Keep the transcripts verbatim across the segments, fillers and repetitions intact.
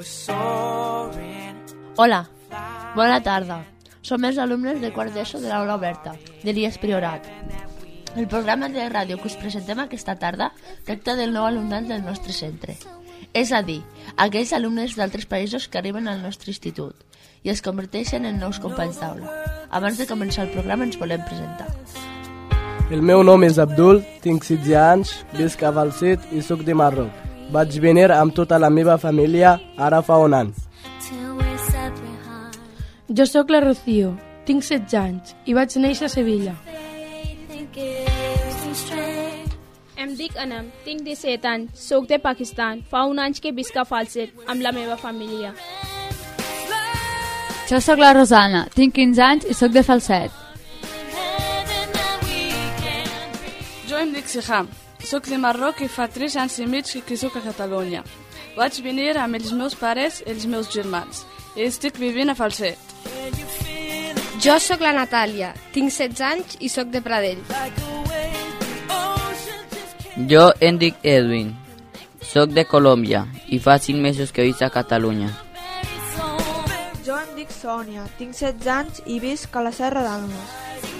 Hola, bona tarda. Som els alumnes de quart d'ESO de l'aula oberta, de l'I E S Priorat. El programa de ràdio que us presentem aquesta tarda tracta del nou alumnat del nostre centre. És a dir, aquells alumnes d'altres països que arriben al nostre institut i es converteixen en nous companys d'aula. Abans de començar el programa ens volem presentar. El meu nom és Abdul, tinc setze anys, visc a Falset i soc de Marroc. Vaig venir amb tota la meva família ara fa un any. Jo sóc la Rocío, tinc setze anys i vaig néixer a Sevilla. Em dic Anam, tinc disset anys, soc de Pakistan. Fa un any que visc a Falset amb la meva família. Jo sóc la Rosana, tinc quinze anys i sóc de Falset. Jo em dic Siham, soc de Marroc i fa tres anys i mig que soc a Catalunya. Vaig venir amb els meus pares i els meus germans i estic vivint a Falset. Jo sóc la Natàlia, tinc setze anys i sóc de Pradell. Jo em dic Edwin, soc de Colòmbia i fa cinc mesos que visc a Catalunya. Jo em dic Sònia, tinc setze anys i visc a la Serra d'Almes.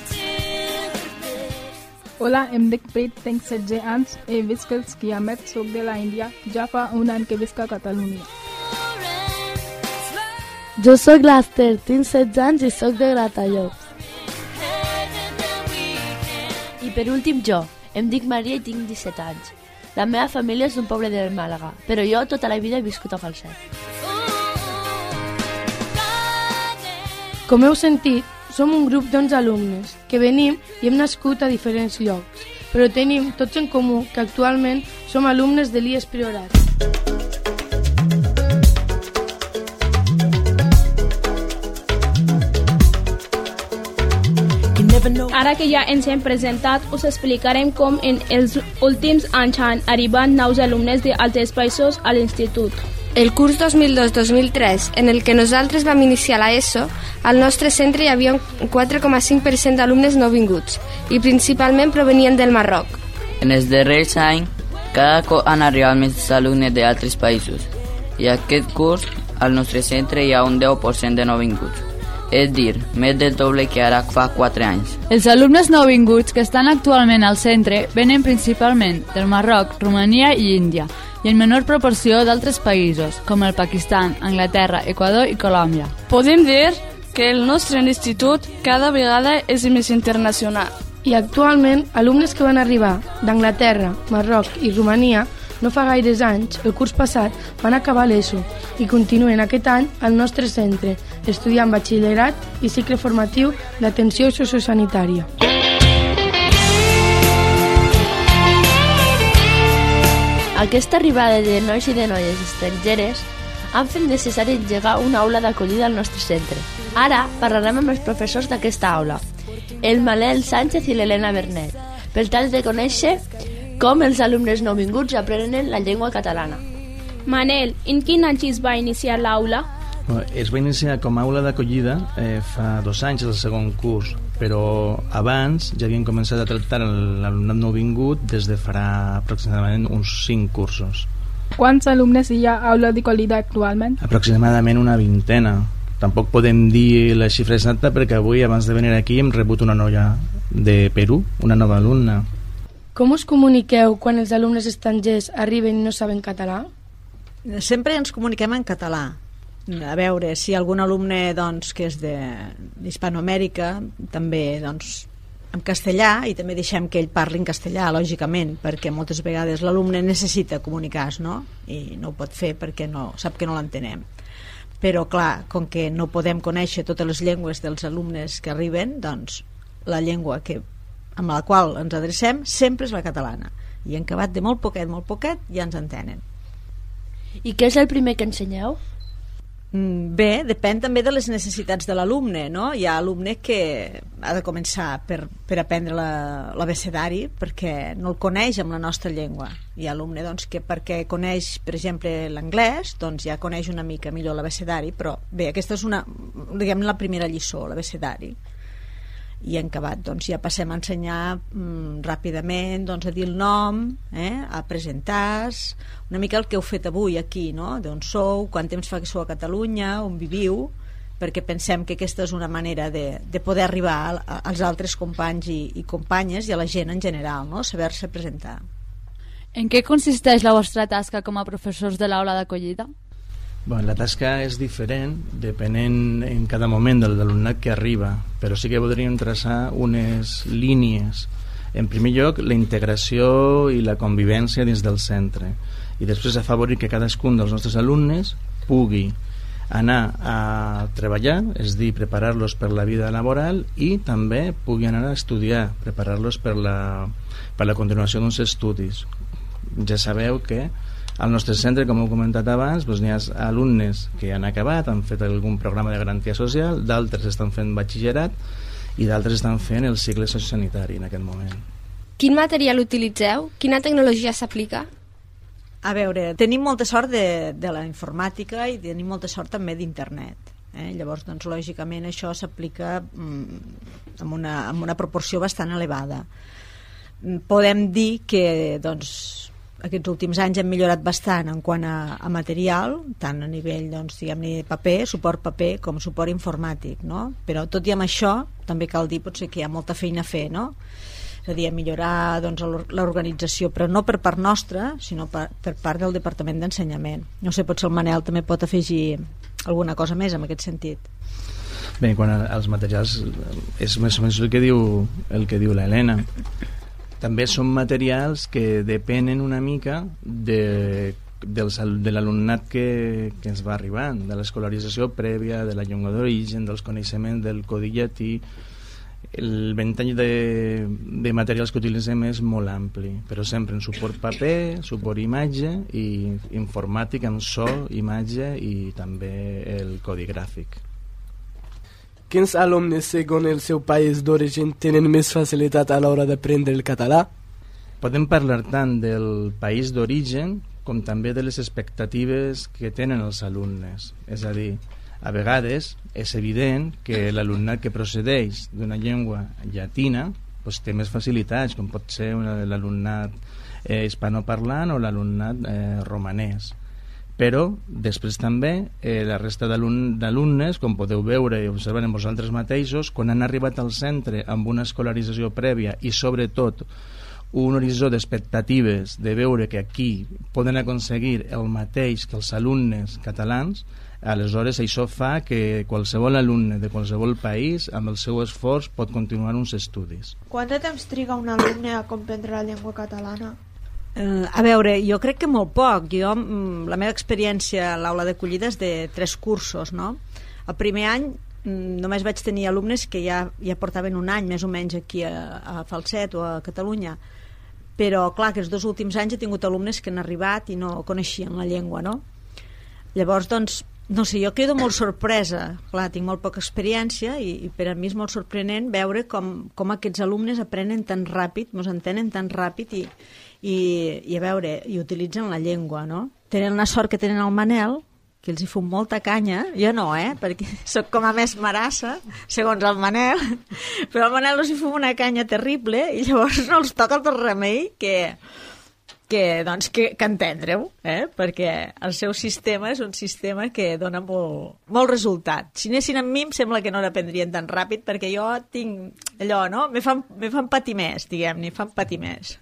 Hola, em dic Prit, tinc setze anys i visc als Quiamet, soc de la Índia, ja fa un any que visc a Catalunya. Jo sóc l'Ester, tinc setze anys i sóc de Gratallops. I per últim jo, em dic Maria i tinc disset anys. La meva família és d'un poble del Màlaga, però jo tota la vida he viscut a Falset. Com heu sentit, som un grup d'onze alumnes que venim i hem nascut a diferents llocs, però tenim tots en comú que actualment som alumnes de l'I E S Priorat. Ara que ja ens hem presentat, us explicarem com en els últims anys han arribat nous alumnes d'altres països a l'institut. El curs dos mil dos dos mil tres, en el que nosaltres vam iniciar la ESO, al nostre centre hi havia un quatre coma cinc per cent d'alumnes nouvinguts i principalment provenien del Marroc. En els darrers anys, cada cop han arribat més alumnes d'altres països i aquest curs al nostre centre hi ha un deu per cent de nouvinguts. És dir, més del doble que ara fa quatre anys. Els alumnes nouvinguts que estan actualment al centre venen principalment del Marroc, Romania i Índia, i en menor proporció d'altres països, com el Pakistan, Anglaterra, Equador i Colòmbia. Podem dir que el nostre institut cada vegada és més internacional. I actualment, alumnes que van arribar d'Anglaterra, Marroc i Romania no fa gaires anys, el curs passat, van acabar l'ESO i continuen aquest any al nostre centre, estudiant batxillerat i cicle formatiu d'atenció sociosanitària. Aquesta arribada de nois i de noies estrangeres han fet necessari engegar una aula d'acollida al nostre centre. Ara parlarem amb els professors d'aquesta aula, el Manel Sánchez i l'Helena Bernet, per tal de conèixer com els alumnes nouvinguts aprenen la llengua catalana. Manel, en quin any es va iniciar l'aula? Es va iniciar com a aula d'acollida eh, fa dos anys, el segon curs, però abans ja havien començat a tractar l'alumnat nouvingut des de farà aproximadament uns cinc cursos. Quants alumnes hi ha a aula d'acollida actualment? Aproximadament una vintena. Tampoc podem dir la xifra exacta perquè avui, abans de venir aquí, hem rebut una noia de Perú, una nova alumna. Com us comuniqueu quan els alumnes estrangers arriben i no saben català? Sempre ens comuniquem en català. A veure, si algun alumne doncs, que és d'Hispanoamèrica, també doncs, en castellà, i també deixem que ell parli en castellà, lògicament, perquè moltes vegades l'alumne necessita comunicar-se, no? I no ho pot fer perquè no, sap que no l'entenem. Però, clar, com que no podem conèixer totes les llengües dels alumnes que arriben, doncs la llengua que amb la qual ens adrecem sempre és la catalana, i en acabat de molt poquet, molt poquet ja ens entenen. I què és el primer que ensenyeu? Bé, depèn també de les necessitats de l'alumne, no? Hi ha alumne que ha de començar per, per aprendre l'abecedari perquè no el coneix amb la nostra llengua. Hi ha alumne doncs, que perquè coneix, per exemple, l'anglès, doncs ja coneix una mica millor l'abecedari, però bé, aquesta és una, diguem, la primera lliçó, l'abecedari. i en acabat doncs, ja passem a ensenyar mm, ràpidament doncs, a dir el nom, eh, a presentar-se, una mica el que heu fet avui aquí, no? D'on sou, quant temps fa que sou a Catalunya, on viviu, perquè pensem que aquesta és una manera de, de poder arribar a, a, als altres companys i, i companyes i a la gent en general, no? Saber-se presentar. En què consisteix la vostra tasca com a professors de l'aula d'acollida? Bueno, la tasca és diferent depenent en cada moment de l'alumnat que arriba, però sí que podríem traçar unes línies. En primer lloc, la integració i la convivència dins del centre, i després afavorir que cadascun dels nostres alumnes pugui anar a treballar, és dir, preparar-los per la vida laboral, i també pugui anar a estudiar, preparar-los per la, per la continuació d'uns estudis. Ja sabeu que al nostre centre, com heu comentat abans, doncs n'hi ha alumnes que han acabat, han fet algun programa de garantia social, d'altres estan fent batxillerat i d'altres estan fent el cicle sociosanitari en aquest moment. Quin material utilitzeu? Quina tecnologia s'aplica? A veure, tenim molta sort de, de la informàtica i tenim molta sort també d'internet. Eh? Llavors, doncs, lògicament, això s'aplica mm, amb, una, amb una proporció bastant elevada. Podem dir que, doncs, aquests últims anys hem millorat bastant en quant a, a material, tant a nivell doncs, diguem-ne paper, suport paper com suport informàtic, no? Però tot i amb això també cal dir potser que hi ha molta feina a fer, no? És a dir, a millorar doncs, l'organització, però no per part nostra, sinó per, per part del Departament d'Ensenyament. No sé, potser el Manel també pot afegir alguna cosa més en aquest sentit. Bé, quan als materials és més o menys el que diu, el que diu l'Helena. També són materials que depenen una mica de, de l'alumnat que, que ens va arribant, de l'escolarització prèvia, de la llengua d'origen, dels coneixements del codi llatí. El ventall de, de materials que utilitzem és molt ampli, però sempre en suport paper, suport imatge i informàtic amb so, imatge i també el codi gràfic. Quins alumnes, segons el seu país d'origen, tenen més facilitat a l'hora d'aprendre el català? Podem parlar tant del país d'origen com també de les expectatives que tenen els alumnes. És a dir, a vegades és evident que l'alumnat que procedeix d'una llengua llatina doncs, té més facilitats, com pot ser l'alumnat eh, hispanoparlant o l'alumnat eh, romanès. Però després també eh, la resta d'alumnes, com podeu veure i observar en vosaltres mateixos, quan han arribat al centre amb una escolarització prèvia i sobretot un horitzó d'expectatives de veure que aquí poden aconseguir el mateix que els alumnes catalans, aleshores això fa que qualsevol alumne de qualsevol país amb el seu esforç pot continuar uns estudis. Quant de temps triga un alumne a comprendre la llengua catalana? Uh, a veure, jo crec que molt poc. Jo, la meva experiència a l'aula d'acollida és de tres cursos, no? El primer any només vaig tenir alumnes que ja, ja portaven un any més o menys aquí a, a Falset o a Catalunya, però clar, que els dos últims anys he tingut alumnes que han arribat i no coneixien la llengua, no? Llavors, doncs, no sé, jo quedo molt sorpresa. Clar, tinc molt poca experiència i, i per a mi és molt sorprenent veure com, com aquests alumnes aprenen tan ràpid, mos entenen tan ràpid i I, i a veure, i utilitzen la llengua, no? Tenen la sort que tenen el Manel, que els hi fot molta canya. Jo no, eh? Perquè sóc com a més marassa, segons el Manel, però el Manel els hi fot una canya terrible i llavors no els toca el remei que, que, doncs, que, que entendre-ho, eh? Perquè el seu sistema és un sistema que dona molt, molt resultat. Si anessin amb mi em sembla que no l'aprendrien tan ràpid, perquè jo tinc allò, no? Me fan, me fan patir més, diguem-ne, fan patir més.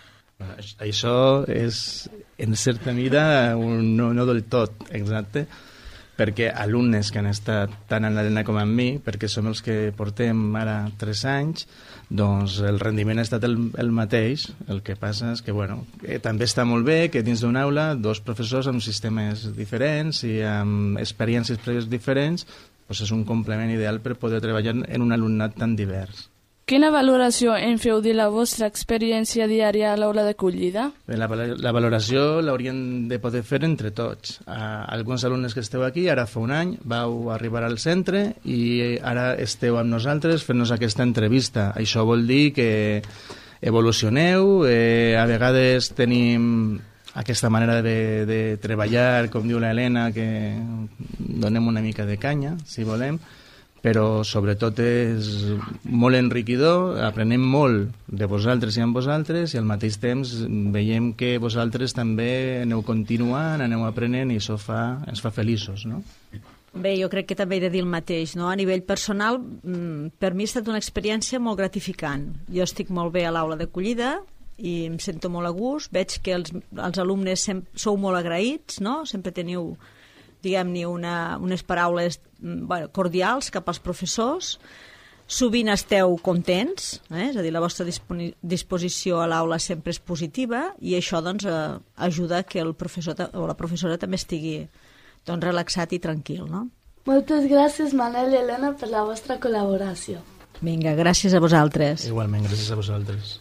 Això és, en certa mida, un, no, no del tot, exacte, perquè alumnes que han estat tant en l'Helena com en mi, perquè som els que portem ara tres anys, doncs el rendiment ha estat el, el mateix. El que passa és que, bueno, que també està molt bé que dins d'una aula dos professors amb sistemes diferents i amb experiències prèvies diferents, doncs és un complement ideal per poder treballar en un alumnat tan divers. Quina valoració en feu de la vostra experiència diària a l'aula d'acollida? La, la valoració l'hauríem de poder fer entre tots. Uh, alguns alumnes que esteu aquí, ara fa un any, vau arribar al centre i ara esteu amb nosaltres fent-nos aquesta entrevista. Això vol dir que evolucioneu, eh, a vegades tenim aquesta manera de, de treballar, com diu l'Helena, que donem una mica de canya, si volem, però sobretot és molt enriquidor, aprenem molt de vosaltres i amb vosaltres, i al mateix temps veiem que vosaltres també aneu continuant, aneu aprenent, i això fa, ens fa feliços, no? Bé, jo crec que també he de dir el mateix, no? A nivell personal, per mi ha estat una experiència molt gratificant. Jo estic molt bé a l'aula d'acollida i em sento molt a gust, veig que els, els alumnes sem- sou molt agraïts, no? Sempre teniu, diguem-ne, una, unes paraules bueno, cordials cap als professors, sovint esteu contents, eh? És a dir, la vostra disponi- disposició a l'aula sempre és positiva, i això doncs, eh, ajuda que el professor ta- o la professora també estigui doncs, relaxat i tranquil, no? Moltes gràcies, Manel i Helena, per la vostra col·laboració. Vinga, gràcies a vosaltres. Igualment, gràcies a vosaltres.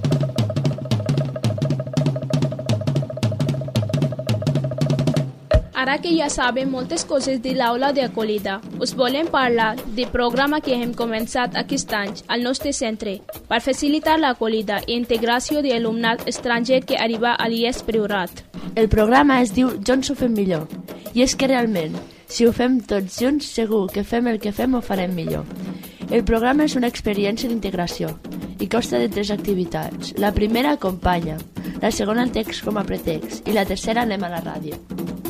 Ara que ja sabem moltes coses de l'aula d'acollida, us volem parlar del programa que hem començat aquest any al nostre centre per facilitar l'acollida i integració de l'alumnat estranger que arriba a l'I E S Priorat. El programa es diu Junts ho fem millor, i és que realment, si ho fem tots junts, segur que fem el que fem ho farem millor. El programa és una experiència d'integració i consta de tres activitats. La primera, acompanya, la segona, el text com a pretext, i la tercera, anem a la ràdio.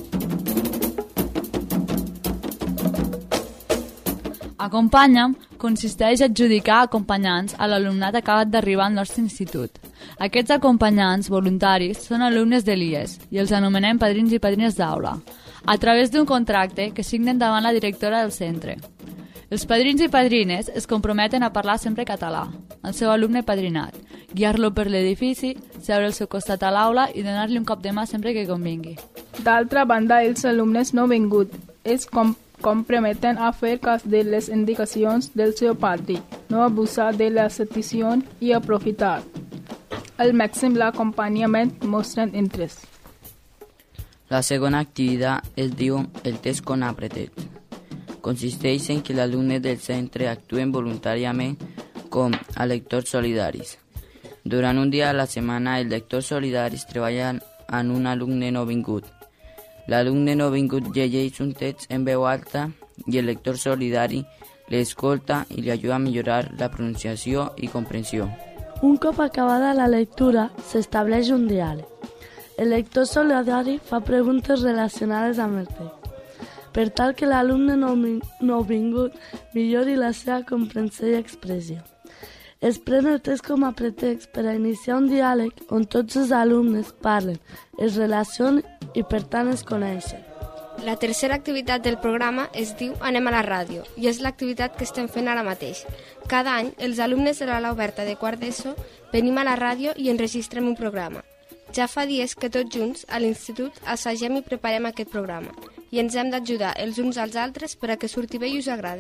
Acompanya'm consisteix a adjudicar acompanyants a l'alumnat acabat d'arribar al nostre institut. Aquests acompanyants voluntaris són alumnes de l'I E S i els anomenem padrins i padrines d'aula, a través d'un contracte que signen davant la directora del centre. Els padrins i padrines es comprometen a parlar sempre català, al seu alumne padrinat, guiar-lo per l'edifici, seure al seu costat a l'aula i donar-li un cop de mà sempre que convingui. D'altra banda, els alumnes no vinguts es com comprometen a fer cas de les indicacions del seu padrí, no abusar de la petició i aprofitar al màxim l'acompanyament mostrant interès. La segona activitat es diu el test con apretet. Consisteix en que els alumnes del centre actuen voluntàriament com a lectors solidaris. Durant un dia a la setmana, els lectors solidaris treballen amb un alumne no vingut. L'alumne no vingut llegeix un text en veu alta i el lector solidari l'escolta i li ajuda a millorar la pronunciació i comprensió. Un cop acabada la lectura, s'estableix un diàleg. El lector solidari fa preguntes relacionades amb el text, per tal que l'alumne no, no vingut millori la seva comprensió i expressió. Es pren el text com a pretext per a iniciar un diàleg on tots els alumnes parlen, es relacionen i per tant es coneixen. La tercera activitat del programa es diu Anem a la ràdio i és l'activitat que estem fent ara mateix. Cada any, els alumnes de l'aula oberta de quart d'ESO venim a la ràdio i enregistrem un programa. Ja fa dies que tots junts a l'institut assagem i preparem aquest programa i ens hem d'ajudar els uns als altres per a que surti bé i us agradi.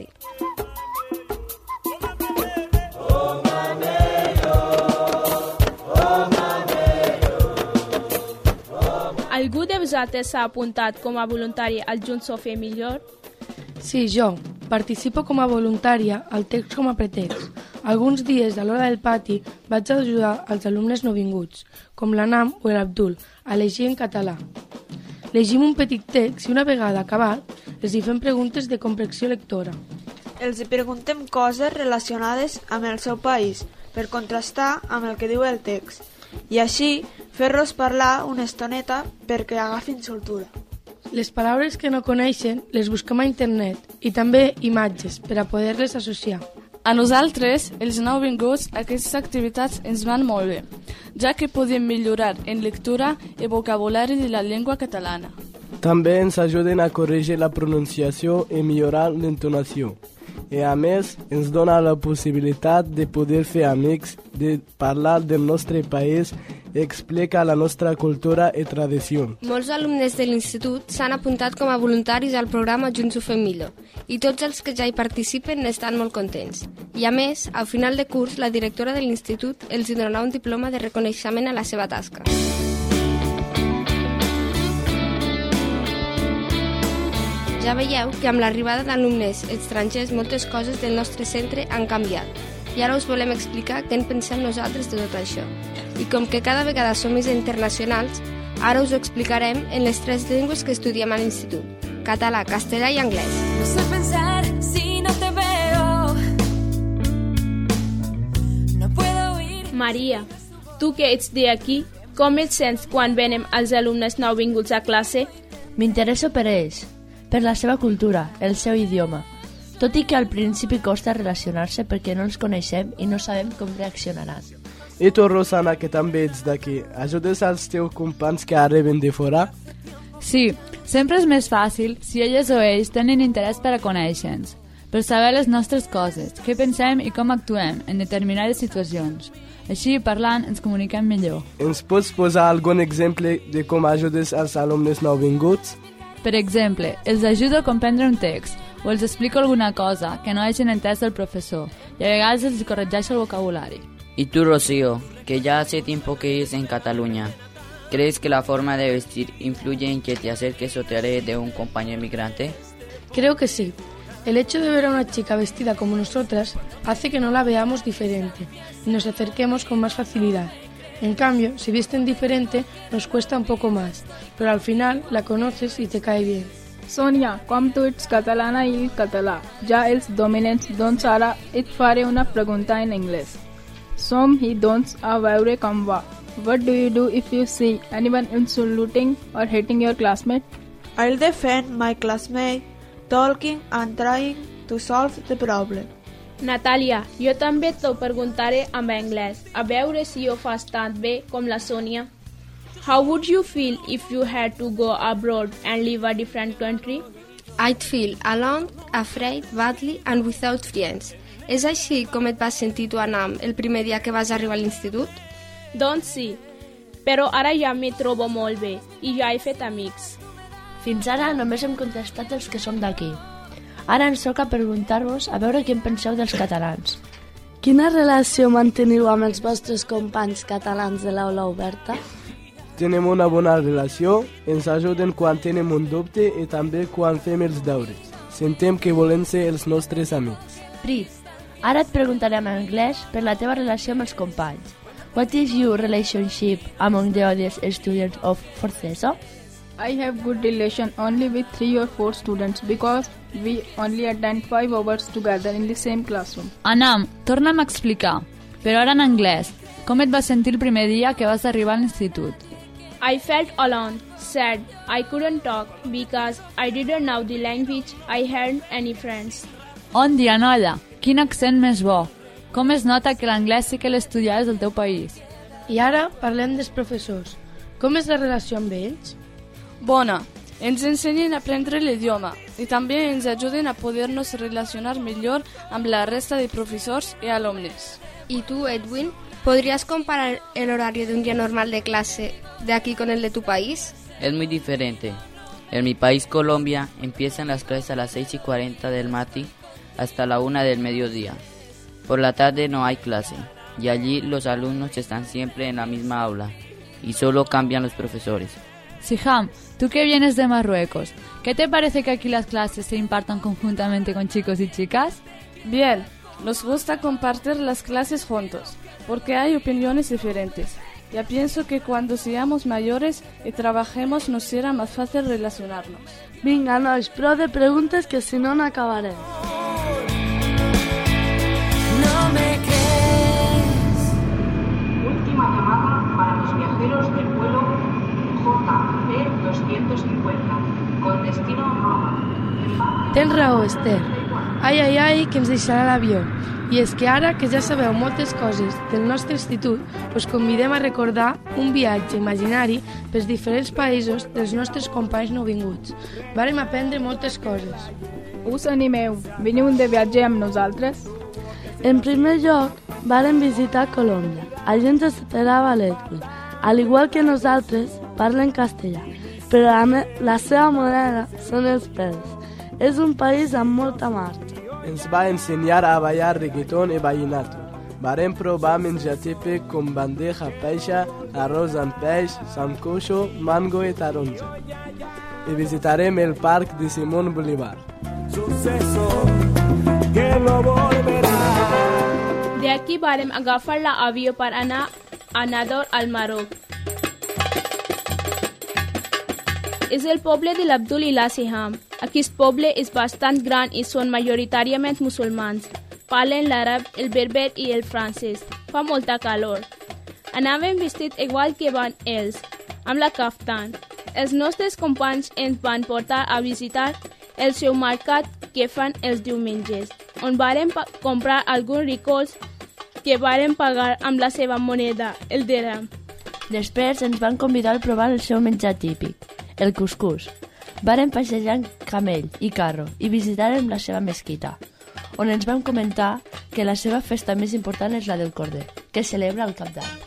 Algú de vosaltres s'ha apuntat com a voluntari al Junts ho fem millor? Sí, jo. Participo com a voluntària al text com a pretext. Alguns dies, a l'hora del pati, vaig ajudar als alumnes nouvinguts, com l'Anam o l'Abdul, a llegir en català. Llegim un petit text i una vegada acabat, els hi fem preguntes de comprensió lectora. Els hi preguntem coses relacionades amb el seu país, per contrastar amb el que diu el text, i així fer-los parlar una estoneta perquè agafin soltura. Les paraules que no coneixen les busquem a internet i també imatges per a poder-les associar. A nosaltres, els nouvinguts, aquestes activitats ens van molt bé, ja que podem millorar en lectura i vocabulari de la llengua catalana. També ens ajuden a corregir la pronunciació i millorar l'entonació. I a més, ens dona la possibilitat de poder fer amics, de parlar del nostre país i explicar la nostra cultura i tradició. Molts alumnes de l'institut s'han apuntat com a voluntaris al programa Junts ho fem millor i tots els que ja hi participen n'estan molt contents. I a més, al final de curs, la directora de l'institut els donarà un diploma de reconeixement a la seva tasca. Ja veieu que amb l'arribada d'alumnes estrangers moltes coses del nostre centre han canviat i ara us volem explicar què en pensem nosaltres de tot això. I com que cada vegada som més internacionals, ara us ho explicarem en les tres llengües que estudiem a l'institut: català, castellà i anglès. No sé pensar si no te veo. Maria, tu que ets d'aquí, com et sents quan venem els alumnes nouvinguts a classe? M'interesso per ells, per la seva cultura, el seu idioma, tot i que al principi costa relacionar-se perquè no els coneixem i no sabem com reaccionaran. I tu, Rosana, que també ets d'aquí, ajudes als teus companys que arriben de fora? Sí, sempre és més fàcil si elles o ells tenen interès per a conèixer-nos, per saber les nostres coses, què pensem i com actuem en determinades situacions. Així, parlant, ens comuniquem millor. Ens pots posar algun exemple de com ajudes als alumnes nouvinguts? Per exemple, els ajudo a comprendre un text o els explico alguna cosa que no hagin entès del professor y a vegades els corregeixo el vocabulari. Y tú, Rocío, que ya hace tiempo que vives en Cataluña, ¿crees que la forma de vestir influye en que te acerques o te alejes de un compañero migrante? Creo que sí. El hecho de ver a una chica vestida como nosotras hace que no la veamos diferente y nos acerquemos con más facilidad. En cambio, si visten diferente, nos cuesta un poco más, pero al final la conoces y te cae bien. Sonia, com tu ets catalana i català, ja els dominants, doncs ara et faré una pregunta en anglès. Som-hi, doncs, a veure com va. What do you do if you see anyone insulting or hitting your classmate? I'll defend my classmate, talking and trying to solve the problem. Natàlia, jo també t'ho preguntaré en anglès, a veure si ho fas tan bé com la Sònia. How would you feel if you had to go abroad and live a different country? I'd feel alone, afraid, badly and without friends. És així com et vas sentir tu, Anam, el primer dia que vas arribar a l'institut? Doncs sí, però ara ja m'hi trobo molt bé i ja he fet amics. Fins ara només hem contestat els que som d'aquí. Ara ens toca preguntar-vos a veure què en penseu dels catalans. Quina relació manteniu amb els vostres companys catalans de l'aula oberta? Tenim una bona relació, ens ajuden quan tenim un dubte i també quan fem els deures. Sentem que volem ser els nostres amics. Prit, ara et preguntarem en anglès per la teva relació amb els companys. What is your relationship among the other students of Forceso? I have good relation only with three or four students because we only attend five hours together in the same classroom. Anam, torna'm a explicar, però ara en anglès. Com et vas sentir el primer dia que vas arribar a l'institut? I felt alone, sad. I couldn't talk because I didn't know the language. I hadn't any friends. On dia, noia, quin accent més bo. Com es nota que l'anglès sí que l'estudiaves del teu país? I ara parlem dels professors. Com és la relació amb ells? Bona. Ens ensenyen a aprendre l'idioma i també ens ajuden a poder-nos relacionar millor amb la resta de professors i alumnes. I tu, Edwin, podries comparar el horario de un día normal de clase de aquí con el de tu país? Es muy diferente. En mi país, Colombia, empiezan las clases a las seis y cuarenta del mati hasta la una del mediodía. Por la tarde no hay clase y allí los alumnos están siempre en la misma aula y solo cambian los profesores. Siham, tú que vienes de Marruecos, ¿qué te parece que aquí las clases se impartan conjuntamente con chicos y chicas? Bien, nos gusta compartir las clases juntos, porque hay opiniones diferentes. Ya pienso que cuando seamos mayores y trabajemos nos será más fácil relacionarnos. Vinga, nois, prou de preguntes que si no no acabarem. No me crees. Última llamada para los viajeros del vuelo J P doscientos cincuenta con destino Roma. Tens raó, Esther. Ai, ai, ai, que ens deixarà l'avió. I és que ara que ja sabeu moltes coses del nostre institut, us convidem a recordar un viatge imaginari pels diferents països dels nostres companys nouvinguts. Vàrem aprendre moltes coses. Us animeu, veniu de viatge amb nosaltres? En primer lloc, vàrem visitar Colòmbia. Allí ens esperava l'Edwin. Al igual que nosaltres, parlen castellà, però la, la seva moneda són els pèls. És un país amb molta marxa. Ens va ensenyar a ballar reggaeton i vallenato. Vàrem provar menjar típic com bandeja paisa, arròs amb peix, sancocho, mango i taronja. I visitarem el parc de Simón Bolívar. Suceso que no volverá. De aquí vàrem agafar l'avió per anar a Nador al Marroc. És el poble de l'Abdul i la Siham. Aquest poble és bastant gran i són majoritàriament musulmans. parlen l'àrab, el berber i el francès. Fa molta calor. Anàvem vestit igual que van ells, amb la kaftan. Els nostres companys ens van portar a visitar el seu mercat que fan els diumenges, on vàrem comprar alguns ricols que vàrem pagar amb la seva moneda, el dirham. Després ens van convidar a provar el seu menjar típic, el cuscús. Vàrem passejar en camell i carro i visitarem la seva mesquita, on ens van comentar que la seva festa més important és la del Corder, que es celebra al Cap d'Any.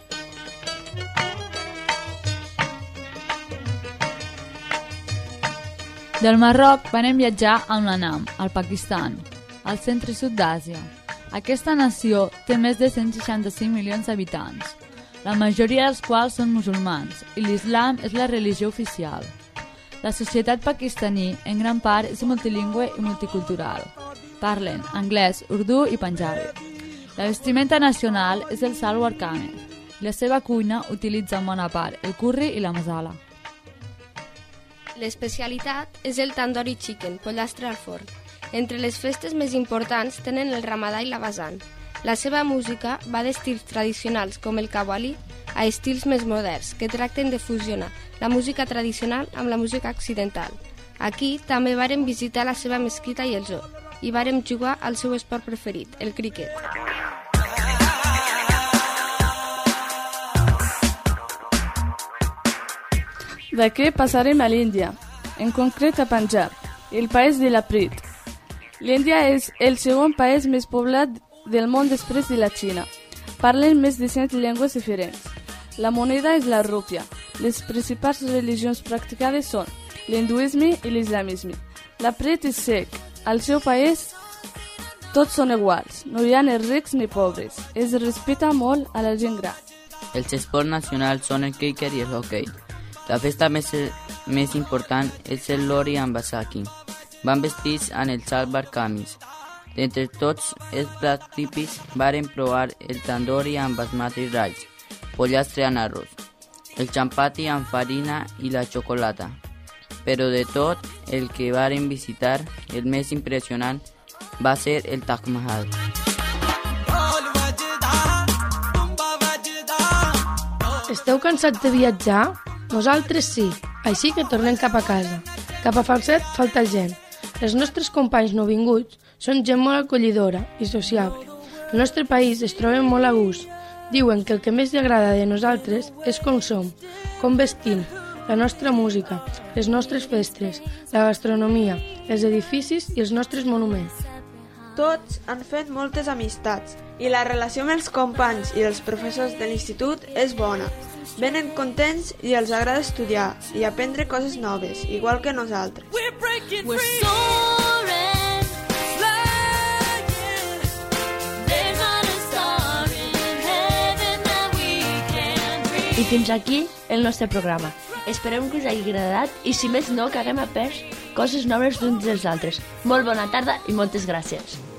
Del Marroc van viatjar a l'Anam, al Pakistan, al centre-sud d'Àsia. Aquesta nació té més de cent seixanta-cinc milions d'habitants, la majoria dels quals són musulmans, i l'islam és la religió oficial. La societat pakistaní, en gran part, és multilingüe i multicultural. Parlen anglès, urdú i panjabi. La vestimenta nacional és el salwar kameez. La seva cuina utilitza en bona part el curri i la masala. L'especialitat és el tandoori chicken, pollastre al forn. Entre les festes més importants tenen el Ramadà i la Bazan. La seva música va d'estils tradicionals com el qawwali a estils més moderns que tracten de fusionar la música tradicional amb la música occidental. Aquí també vàrem visitar la seva mesquita i el zoo i vàrem jugar al seu esport preferit, el críquet. D'aquí passarem a l'Índia, en concret a Punjab, el país de la Prit. L'Índia és el segon país més poblat del món després de la Xina. Parlen més de cent llengües diferents. La moneda és la rúpia. Les principals religions practicades són l'hinduisme i l'islamisme. La Prit és sec. Al seu país tots són iguals. No hi ha ni rics ni pobres. Es respecta molt a la gent gran. Els esports nacionals són el cricket i el hoquei. La festa més, més important és el Lori amb Basaki. Van vestits amb el salwar kameez. D'entre tots els plats típics varen provar el tandoori amb basmati rice, pollastre amb arròs, el chapati amb farina i la xocolata. Però de tot el que varen visitar, el més impressionant va ser el Taj Mahal. Esteu cansats de viatjar? Nosaltres sí, així que tornem cap a casa. Cap a Falset falta gent. Els nostres companys nouvinguts són gent molt acollidora i sociable. El nostre país es troba molt a gust. Diuen que el que més li agrada de nosaltres és com som, com vestim, la nostra música, les nostres festes, la gastronomia, els edificis i els nostres monuments. Tots han fet moltes amistats i la relació amb els companys i els professors de l'institut és bona. Venen contents i els agrada estudiar i aprendre coses noves, igual que nosaltres. We're soaring, flying. There's not a star in heaven that we can reach. I fins aquí el nostre programa. Esperem que us hagi agradat i, si més no, que haguem après coses noves d'uns dels altres. Molt bona tarda i moltes gràcies.